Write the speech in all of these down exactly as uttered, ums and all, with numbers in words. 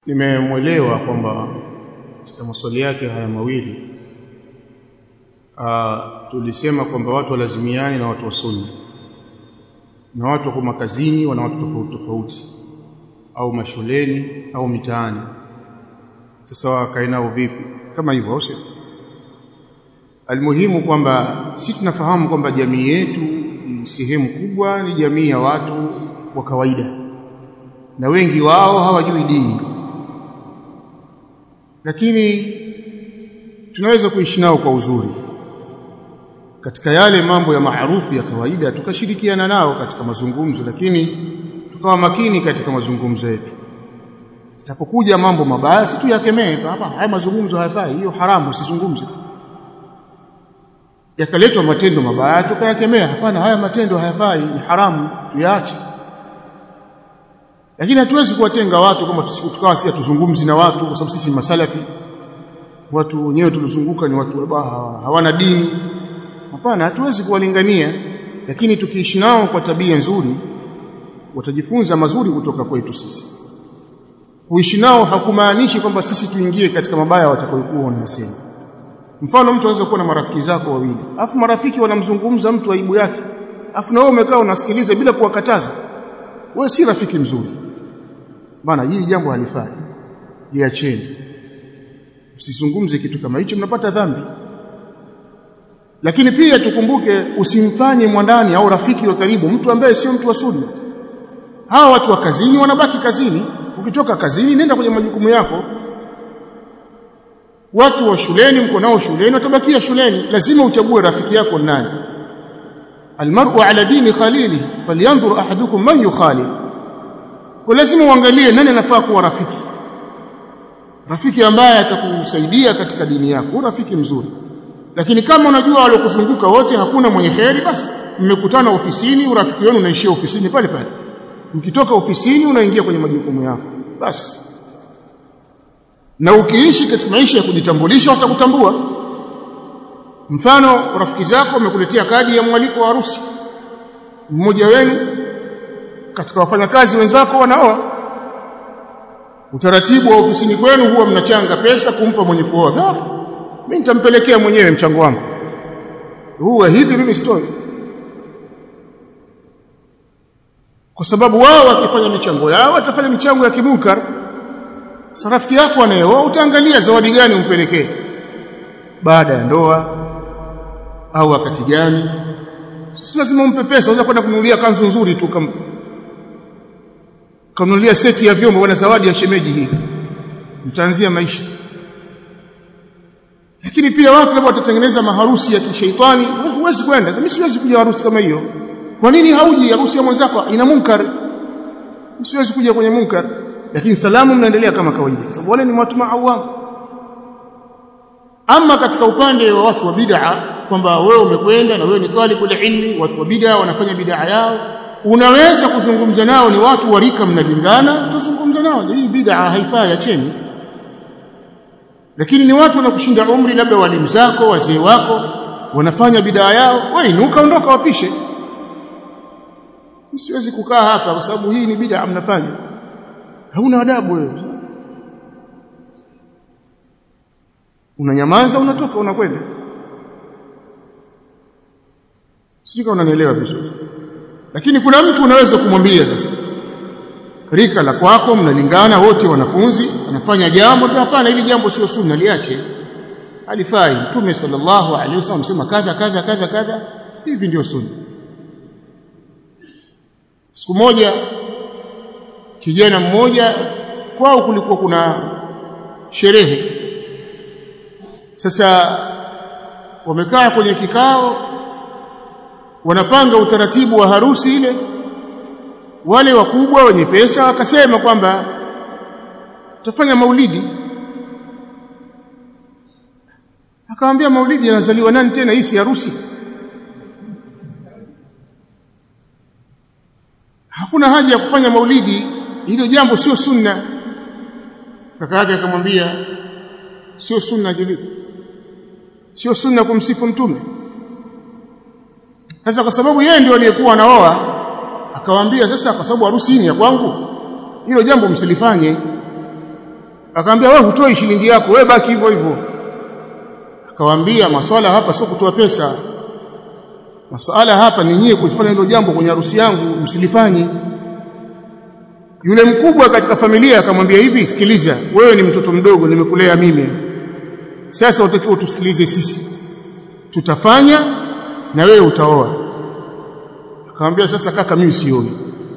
Nimemwelewa kwamba katika maswali yake haya mawili uh, tulisema kwamba watu walazimiani na watu wa sunna na watu wako makazini wana watu tofauti tofauti au mashuleni au mitaani. Sasa wakae nao vipi kama hivyo au sio? Almuhimu kwamba sisi tunafahamu kwamba jamii yetu sehemu kubwa ni jamii ya watu wa kawaida na wengi wao hawajui dini, lakini tunaweza kuishi nao kwa uzuri katika yale mambo ya maarufu ya kawaida, tukashirikiana nao katika mazungumzo, lakini tukawa makini katika mazungumzo yetu. Itapokuja mambo mabaya si tuyakemee, hapa haya mazungumzo hayafai, hiyo haramu, usizungumze. Yakaletwa matendo mabaya tukayakemea, hapana, haya matendo hayafai, ni haramu, tuyaache. Lakini hatuwezi kuwatenga watu kama tukawa si tuzungumzi na watu kwa sababu sisi ni masalafi, watu wenyewe tulizunguka ni watu hawana dini. Hapana, hatuwezi kuwalingania, lakini tukiishi nao kwa tabia nzuri watajifunza mazuri kutoka kwetu sisi. Kuishi nao hakumaanishi kwamba sisi tuingie katika mabaya watakayokuwa wanasema. Mfano, mtu anaweza kuwa na marafiki zako wawili, afu marafiki wanamzungumza mtu aibu yake, afu na wewe umekaa unasikiliza bila kuwakataza. Wewe si rafiki mzuri. Bana, hili jambo halifai, liacheni, usizungumze kitu kama hicho, mnapata dhambi. Lakini pia tukumbuke, usimfanye mwandani au rafiki wa karibu mtu ambaye sio mtu wa sunna. Hawa watu wa kazini wanabaki kazini, ukitoka kazini nenda kwenye majukumu yako. Watu wa shuleni mko nao shuleni, watabakia shuleni. Lazima uchague rafiki yako nani. Almar'u ala dini khalili falyanzur ahadukum man yukhalil. Kwa lazima uangalie nani anafaa kuwa rafiki, rafiki ambaye atakusaidia katika dini yako, rafiki mzuri. Lakini kama unajua wale kuzunguka wote hakuna mwenye kheri, basi mmekutana ofisini, urafiki wenu unaishia ofisini pale pale. Mkitoka ofisini unaingia kwenye majukumu yako basi. Na ukiishi katika maisha ya kujitambulisha watakutambua. Mfano, rafiki zako wamekuletea kadi ya mwaliko wa harusi, mmoja wenu katika wafanyakazi wenzako wanaoa. Utaratibu wa ofisini kwenu huwa mnachanga pesa kumpa mwenye kuoa. Ah, mimi nitampelekea mwenyewe mchango wangu. Huwa hivi mimi sitoi. Kwa sababu wao wakifanya michango yao watafanya michango ya kimunkar. Sasa rafiki yako anayeoa utaangalia zawadi gani umpelekee, baada ya ndoa au wakati gani. Si lazima umpe pesa, unaweza kwenda kununulia kanzu nzuri tu, kama kununulia seti ya vyombo, wana zawadi ya shemeji hii, mtaanzia maisha. Lakini pia watu labda watatengeneza maharusi ya kishaitani, huwezi kwenda. Mimi siwezi kuja harusi kama hiyo. Kwa nini hauji harusi ya mwenzako? Ina munkar. Siwezi kuja kwenye munkar. Lakini salamu mnaendelea kama kawaida, sababu wale ni watu maawam. Ama katika upande wa watu wa bid'a, kwamba wewe umekwenda na wewe ni talibul ilmi, watu wa bid'a wanafanya bid'a yao, unaweza kuzungumza nao, ni watu wa rika mnalingana, tuzungumza nao, hii bid'a haifai, acheni. Lakini ni watu wanakushinda umri, labda walimu zako, wazee wako wanafanya bid'a yao, wewe inuka, ondoka, wapishe. Siwezi kukaa hapa kwa sababu hii ni bid'a mnafanya. Hauna adabu wewe. Unanyamaza, unatoka, unakwenda. Sika, unanielewa vizuri. Lakini kuna mtu unaweza kumwambia sasa, rika la kwako mnalingana wote, wanafunzi, anafanya jambo, hapana, hili jambo sio sunna, liache, halifai. Mtume sallallahu alaihi wasallam sema kadha kadha kadha kadha, hivi ndio sunna. Siku moja kijana mmoja kwao kulikuwa kuna sherehe. Sasa wamekaa kwenye kikao, wanapanga utaratibu wa harusi ile. Wale wakubwa wenye pesa wakasema kwamba tutafanya maulidi. Akamwambia, maulidi yanazaliwa nani tena, hii si harusi? Hakuna haja ya kufanya maulidi, hilo jambo sio sunna. Kaka yake akamwambia, sio sunna jili, sio sunna kumsifu mtume. Sasa kwa sababu yeye ndio aliyekuwa anaoa, akawaambia, sasa kwa sababu harusi hii ni ya kwangu, hilo jambo msilifanye. Akamwambia wewe hutoi shilingi yako, wewe baki hivyo hivyo. Akawaambia maswala hapa sio kutoa pesa. Maswala hapa ni nyie kufanya hilo jambo kwenye harusi yangu, msilifanye. Yule mkubwa katika familia akamwambia hivi, sikiliza, wewe ni mtoto mdogo, nimekulea mimi. Sasa utakiwa tusikilize sisi. Tutafanya na wewe utaoa. Akamwambia sasa kaka, mimi sioni.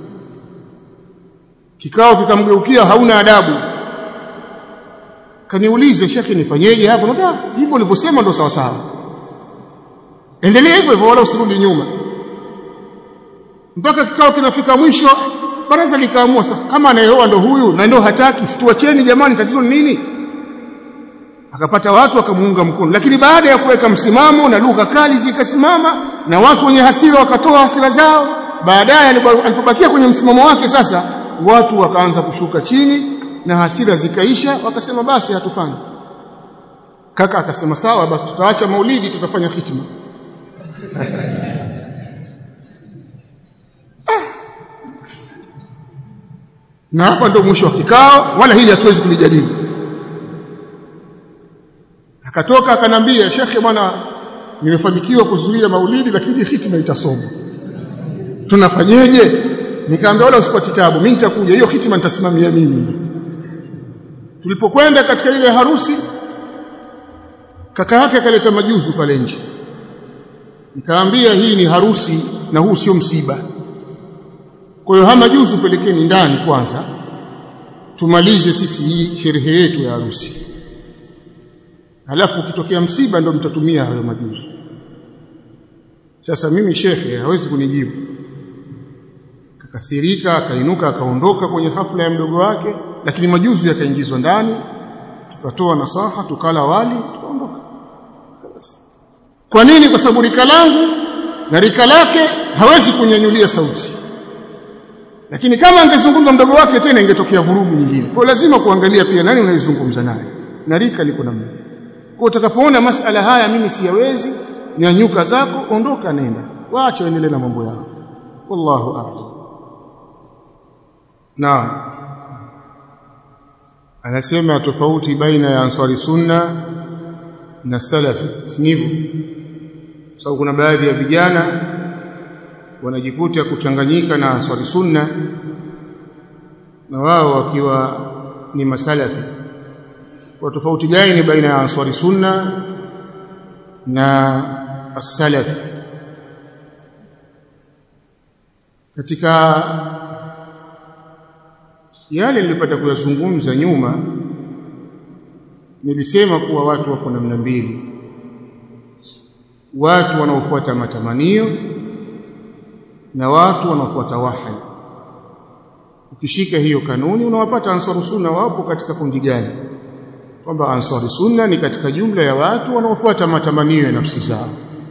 Kikao kikamgeukia, hauna adabu. Kaniulize shekhi nifanyeje hapo? Ndio hivyo ulivyosema ndio sawa sawa. Endelea hivyo hivyo wala usirudi nyuma. Mpaka kikao kinafika mwisho, baraza likaamua sasa kama anayeoa ndo huyu na ndio hataki, situacheni jamani, tatizo ni nini? Akapata watu wakamuunga mkono, lakini baada ya kuweka msimamo na lugha kali zikasimama na watu wenye hasira wakatoa hasira zao, baadaye alipobakia kwenye msimamo wake sasa watu wakaanza kushuka chini na hasira zikaisha, wakasema basi hatufanyi. Kaka akasema sawa basi tutaacha maulidi, tutafanya hitima. Na hapa ndio mwisho wa kikao, wala hili hatuwezi kulijadili. Akatoka akanambia, shekhe bwana, nimefanikiwa kuzuia maulidi lakini hitima itasoma, tunafanyeje? Nikaambia wala usipati tabu, mimi nitakuja, hiyo hitima nitasimamia mimi. Tulipokwenda katika ile harusi, kaka yake akaleta majuzu pale nje. Nikaambia hii ni harusi na huu sio msiba. Kwa hiyo hama juzu pelekeni ndani kwanza, tumalize sisi hii sherehe yetu ya harusi. Halafu ukitokea msiba ndio mtatumia hayo majuzu. Sasa mimi shekhe hawezi kunijibu. Kakasirika, akainuka, akaondoka kwenye hafla ya mdogo wake, lakini majuzu yakaingizwa ndani, tukatoa nasaha, tukala wali, tukaondoka. Kwa nini? Kwa sababu rika langu na rika lake hawezi kunyanyulia sauti. Lakini kama angezungumza mdogo wake tena ingetokea vurugu nyingine. Kwa lazima kuangalia pia nani unayezungumza naye na rika liko namna gani. Kwa utakapoona masala haya mimi siyawezi, nyanyuka zako, ondoka, nenda, waache waendelee na mambo yao. Wallahu a'lam. Naam. Anasema tofauti baina ya Ansari Sunna na Salafi. Sivyo? Sababu kuna baadhi ya vijana wanajikuta kuchanganyika na Ansari Sunna na wao wakiwa ni masalafi. Kwa tofauti gani baina ya Ansari Sunna na as-Salaf? Katika yale nilipata kuyazungumza nyuma, nilisema kuwa watu wako namna mbili. Watu wanaofuata matamanio na watu wanaofuata wahi. Ukishika hiyo kanuni unawapata Ansari Sunna wapo katika kundi gani? Kwamba Ansari Sunna ni katika jumla ya watu wanaofuata matamanio ya nafsi zao,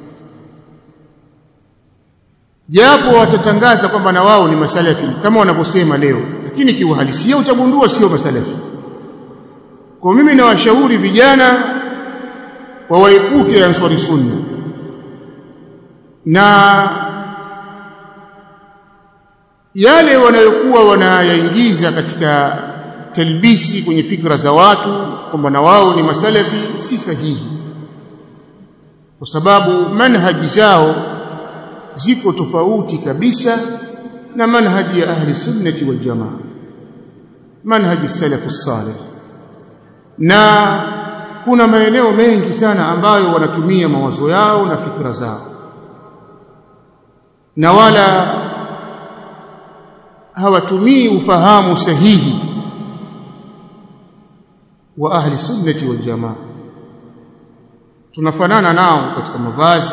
japo watatangaza kwamba na wao ni masalafi kama wanavyosema leo, lakini kiuhalisia utagundua sio masalafi. Kwa mimi nawashauri vijana wawaepuke Ansari Sunna na yale wanayokuwa wanayaingiza katika talbisi kwenye fikra za watu kwamba na wao ni masalafi, si sahihi, kwa sababu manhaji zao ziko tofauti kabisa na manhaji ya ahli sunnati wal jamaa, manhaji salafu salih. Na kuna maeneo mengi sana ambayo wanatumia mawazo yao na fikra zao, na wala hawatumii ufahamu sahihi wa ahli sunnati wal jamaa. Tunafanana nao katika mavazi,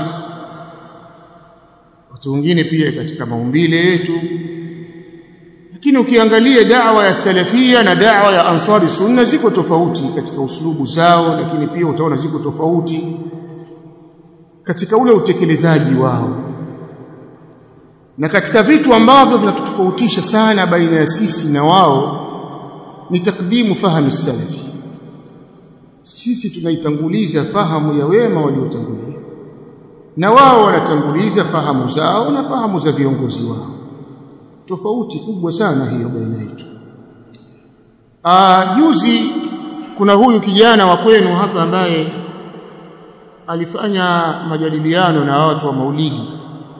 watu wengine pia katika maumbile yetu, lakini ukiangalia da'wa ya salafia na da'wa ya Ansari Sunna ziko tofauti katika uslubu zao, lakini pia utaona ziko tofauti katika ule utekelezaji wao. Na katika vitu ambavyo vinatutofautisha sana baina ya sisi na wao ni takdimu fahamu salafi. Sisi tunaitanguliza fahamu ya wema waliotangulia, na wao wanatanguliza fahamu zao na fahamu za viongozi wao. Tofauti kubwa sana hiyo baina yetu. Ah, juzi kuna huyu kijana wa kwenu hapa ambaye alifanya majadiliano na watu wa Maulidi,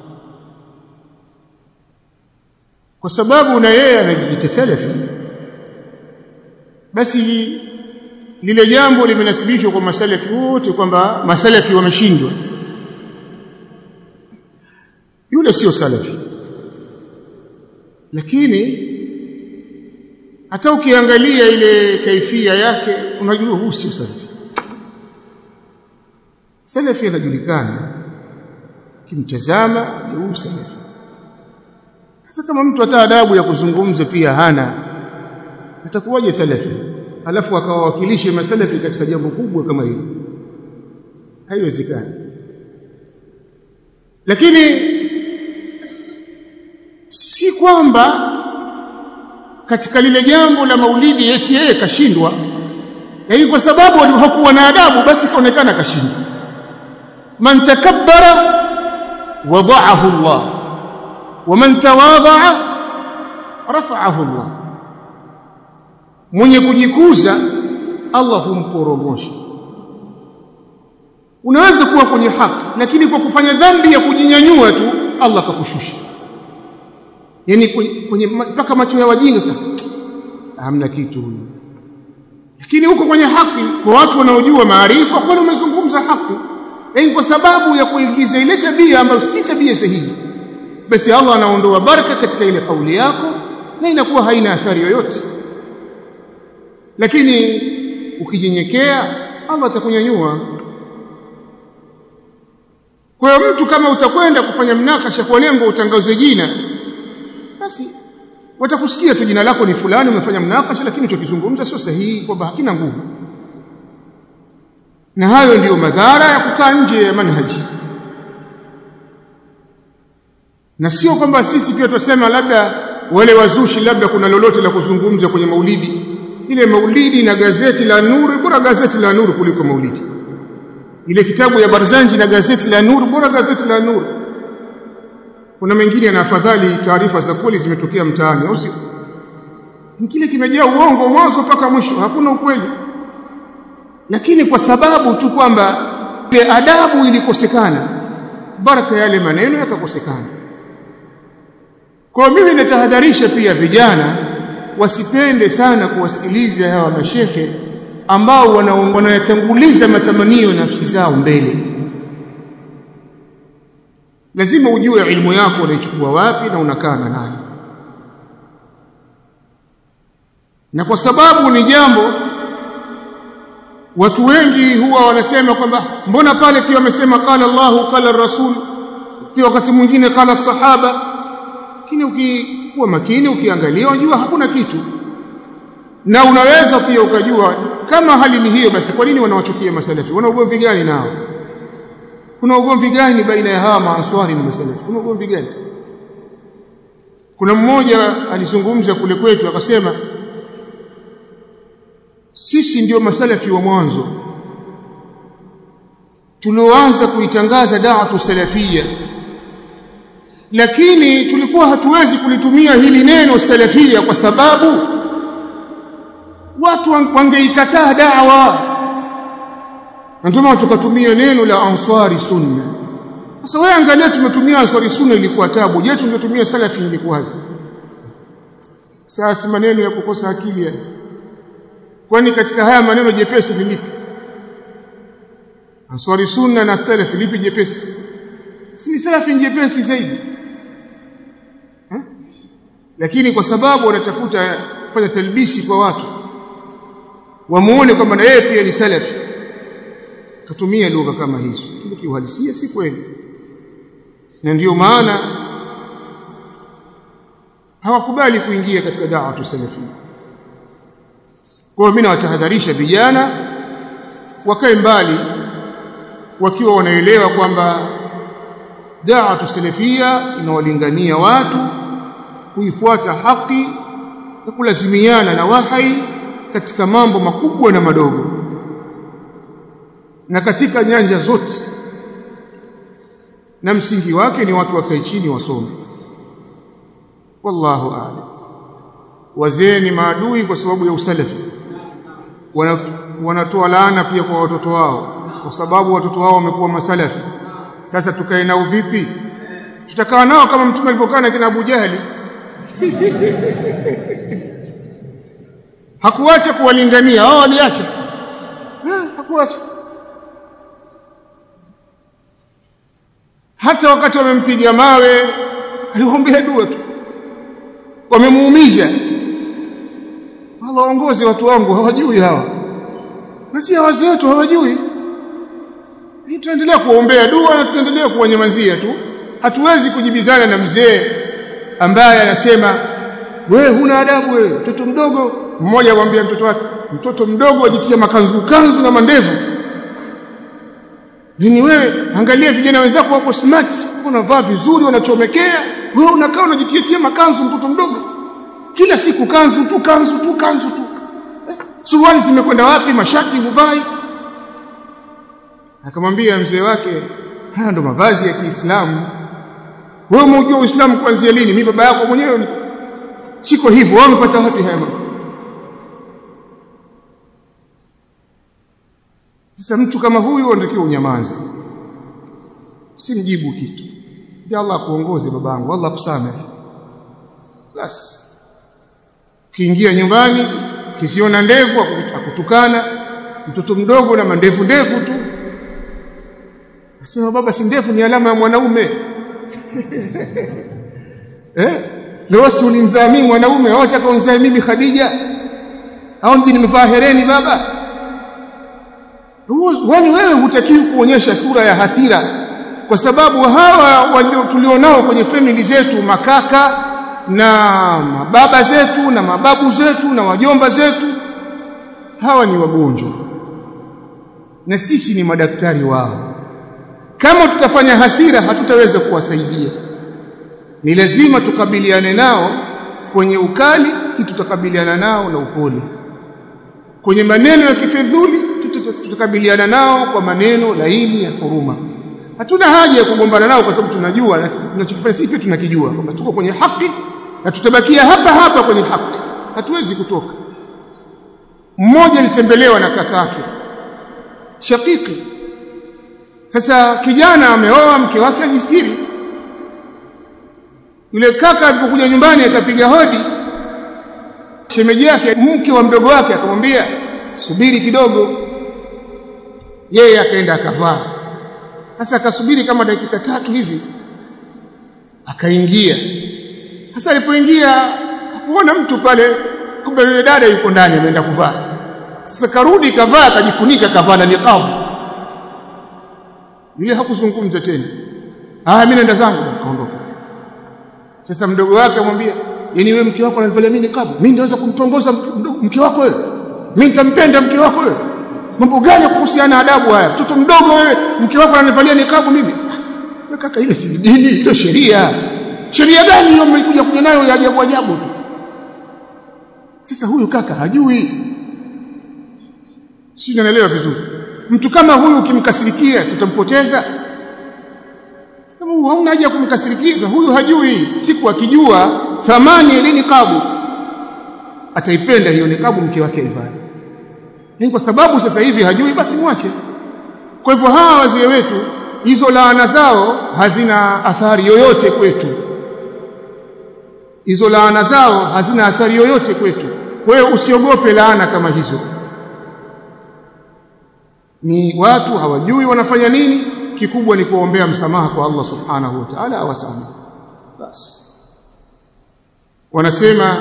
kwa sababu na yeye anajiita salafi, basi lile jambo limenasibishwa kwa masalafi wote kwamba masalafi wameshindwa. Yule sio salafi, lakini hata ukiangalia ile kaifia yake unajua huyu sio salafi. Salafi anajulikana, kimtazama huyu salafi. Sasa kama mtu hata adabu ya kuzungumza pia hana, atakuwaje salafi alafu akawawakilishe masalafi katika jambo kubwa kama hilo? Haiwezekani. Lakini si kwamba katika lile jambo la Maulidi eti yeye kashindwa, yaani kwa sababu hakuwa na adabu basi kaonekana kashindwa. Man takabbara wada'ahu Allah wa man tawadha'a rafa'ahu Allah. Mwenye kujikuza Allah humporomosha. Unaweza kuwa kwenye haki lakini kwa kufanya dhambi ya kujinyanyua tu Allah akakushusha. Yaani kwenye mpaka macho ya wajinga sasa hamna kitu huyu. Lakini huko kwenye haki kwa watu wanaojua maarifa kwani umezungumza haki. Yaani kwa sababu ya kuingiza ile tabia ambayo si tabia sahihi, basi Allah anaondoa baraka katika ile kauli yako na inakuwa haina athari yoyote. Lakini ukijinyenyekea Allah atakunyanyua. Kwa hiyo mtu kama utakwenda kufanya mnakasha kwa lengo utangaze jina, basi watakusikia tu jina lako ni fulani, umefanya mnakasha, lakini tukizungumza sio sahihi, kwamba hakina nguvu. Na hayo ndiyo madhara ya kukaa nje ya manhaji. Na sio kwamba sisi pia tusema labda wale wazushi labda kuna lolote la kuzungumza kwenye Maulidi. Ile Maulidi na gazeti la Nur, bora gazeti la Nur kuliko Maulidi. Ile kitabu ya Barzanji na gazeti la Nur, bora gazeti la Nur. Kuna mengine na afadhali taarifa za kweli zimetokea mtaani, au sio? Kile kimejaa uongo mwanzo mpaka mwisho, hakuna ukweli. Lakini kwa sababu tu kwamba ile adabu ilikosekana, baraka yale maneno yakakosekana. Kwa mimi natahadharisha pia vijana wasipende sana kuwasikiliza hawa mashehe ambao wanayatanguliza matamanio nafsi zao mbele. Lazima ujue ilmu yako unaichukua wapi na unakaa na nani. Na kwa sababu ni jambo watu wengi huwa wanasema kwamba mbona pale pia wamesema qala Allahu qala Rasul, pia wakati mwingine qala sahaba. Lakini ukikuwa makini ukiangalia unajua hakuna kitu. Na unaweza pia ukajua kama hali ni hiyo, basi kwa nini wanawachukia masalafi? Wana ugomvi gani nao? Kuna ugomvi gani baina ya hawa maanswari na masalafi? Kuna ugomvi gani? Kuna mmoja alizungumza kule kwetu akasema sisi ndio masalafi wa mwanzo tulioanza kuitangaza da'watu salafia, lakini tulikuwa hatuwezi kulitumia hili neno salafia kwa sababu watu wangeikataa da'wa, ndio maana tukatumia neno la answari sunna. Sasa wewe angalia, tumetumia answari sunna ilikuwa tabu, je tungetumia salafi ingekuwaje? Sasa maneno ya kukosa akili ya. Kwani katika haya maneno jepesi ni lipi? Answari sunna na salafi lipi jepesi? Si salafi jepesi zaidi. Ha? Lakini kwa sababu wanatafuta kufanya talbisi kwa watu wamuone kwamba na yeye pia ni salafi, katumia lugha kama hizo, kile kiuhalisia si kweli. Na ndiyo maana hawakubali kuingia katika da'watu salafia. Kwa hiyo mimi nawatahadharisha vijana wakae mbali, wakiwa wanaelewa kwamba da'watu salafia inawalingania watu kuifuata haki na kulazimiana na wahi katika mambo makubwa na madogo na katika nyanja zote, na msingi wake ni watu wakae chini wasome. Wallahu a'lam. Wazee ni maadui kwa sababu ya usalafi, wanatoa laana pia kwa watoto wao kwa sababu watoto wao wamekuwa masalafi. Sasa tukae nao vipi? Tutakaa nao kama mtume alivyokaa na kina Abu Jahali. Hakuacha kuwalingania, hao waliacha. Eh, hakuacha. Hata wakati wamempiga mawe aliwaombea dua tu. Wamemuumiza. Allah waongoze watu wangu, hawajui hawa. Na si wazee wetu hawajui. Hii tuendelea kuombea dua na tuendelea kuwanyamazia tu. Hatuwezi kujibizana na mzee ambaye anasema wewe huna adabu wewe, mtoto mdogo. Mmoja amwambia mtoto wake, mtoto mdogo ajitia makanzu kanzu na mandevu. Nini wewe, angalia vijana wenzako wako smart, wanavaa vizuri, wanachomekea, wewe unakaa unajitia tia makanzu mtoto mdogo. Kila siku kanzu tu kanzu tu kanzu tu. Eh, suruali zimekwenda wapi, mashati huvai? Akamwambia mzee wake, haya ndo mavazi ya Kiislamu. Wewe umejua Uislamu kuanzia lini? Mimi baba yako mwenyewe siko hivyo, wewe umepata wapi haya mambo? Sasa mtu kama huyu anatakiwa unyamaze. Usimjibu kitu. Ya Allah kuongoze babangu, Allah kusamehe. Basi. Kiingia nyumbani, kisiona ndevu akutukana, mtoto mdogo na mandevu ndevu tu. Asema baba si ndevu ni alama ya mwanaume. Eh? Leo si ulinizaa mimi mwanaume, au unataka unizae mimi Khadija? Au ndini nimevaa hereni baba? Wani wewe hutakiwi kuonyesha sura ya hasira kwa sababu hawa tulionao kwenye family zetu, makaka na mababa zetu na mababu zetu na wajomba zetu, hawa ni wagonjwa na sisi ni madaktari wao. Kama tutafanya hasira hatutaweza kuwasaidia. Ni lazima tukabiliane nao kwenye ukali, si tutakabiliana nao na upole. Kwenye maneno ya kifedhuli tutakabiliana nao kwa maneno laini ya huruma. Hatuna haja ya kugombana nao kwa sababu tunajua na tunachokifanya sisi pia tunakijua kwamba tuko kwenye haki na tutabakia hapa hapa kwenye haki. Hatuwezi kutoka. Mmoja alitembelewa na kakake shakiki. Sasa kijana ameoa, mke wake ajistiri. Yule kaka alipokuja nyumbani akapiga hodi, shemeji yake mke wa mdogo wake akamwambia subiri kidogo. Yeye akaenda akavaa. Sasa akasubiri kama dakika tatu hivi, akaingia. Sasa alipoingia hakuona mtu pale, kumbe yule dada yuko ndani ameenda kuvaa. Sasa karudi kavaa, akajifunika, kavaa na niqab. Yule hakuzungumza tena. Ah, mimi naenda zangu, akaondoka. Sasa mdogo wake amwambia, "Yaani wewe mke wako ananivalia mimi niqab? Mimi ndio naweza kumtongoza mke wako wewe? Mimi nitampenda mke wako wewe? Mambo gani kuhusiana adabu haya? Mtoto mdogo wewe, mke wako ananivalia niqab mimi?" Na kaka, ile si dini, ile sheria. Sheria gani hiyo mmekuja kuja nayo ya ajabu ajabu tu? Sasa huyu kaka hajui. Sina naelewa vizuri. Mtu kama huyu ukimkasirikia sitampoteza. Kama huyu hauna haja kumkasirikia, huyu hajui. Siku akijua thamani ya niqab, ataipenda hiyo niqab mke wake aivae. Ni kwa sababu sasa hivi hajui, basi mwache. Kwa hivyo hawa wazee wetu, hizo laana zao hazina athari yoyote kwetu. Hizo laana zao hazina athari yoyote kwetu. Wewe usiogope laana kama hizo. Ni watu hawajui wanafanya nini, kikubwa ni kuombea msamaha kwa Allah subhanahu wa ta'ala awasamehe. Basi. Wanasema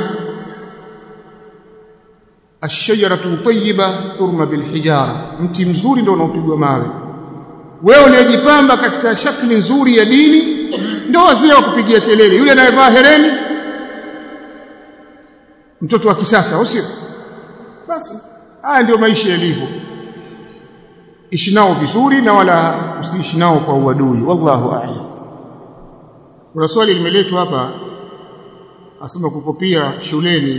ash-shajaratu tayyiba turma bil hijara. Mti mzuri ndio unaopigwa mawe. Wewe unayejipamba katika shakli nzuri ya dini ndio wazee wa kupigia kelele. Yule anayevaa hereni mtoto wa kisasa, usio? Basi haya ndio maisha yalivyo. Ishi nao vizuri na wala usiishi nao kwa uadui. Wallahu a'lam. Kuna swali limeletwa hapa, asema kukopia shuleni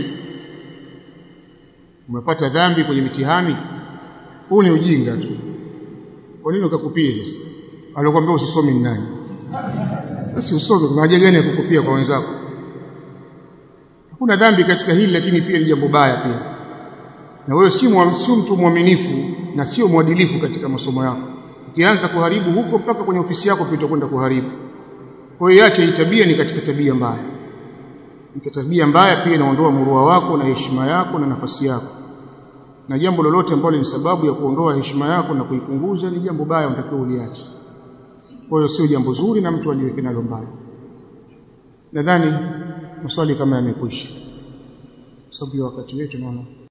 umepata dhambi kwenye mitihani. Huu ni ujinga tu. Kwa nini ukakupia sasa? Alikwambia usisome ni nani? Sasa usome, kuna haja gani ya kukopia kwa wenzako? Hakuna dhambi katika hili, lakini pia ni jambo baya pia. na wewe si si mtu mwaminifu na sio mwadilifu katika masomo yako. Ukianza kuharibu huko mpaka kwenye ofisi yako pia utakwenda kuharibu. Kwa hiyo acha hii tabia, ni katika tabia mbaya. Ni tabia mbaya pia, inaondoa murua wako na heshima yako na nafasi yako. Na jambo lolote ambalo ni sababu ya kuondoa heshima yako na kuipunguza ni jambo baya, unatakiwa uliache. Kwa hiyo sio jambo zuri na mtu aliweke nalo mbaya. Nadhani maswali kama yamekwisha. Sababu wakati wetu naona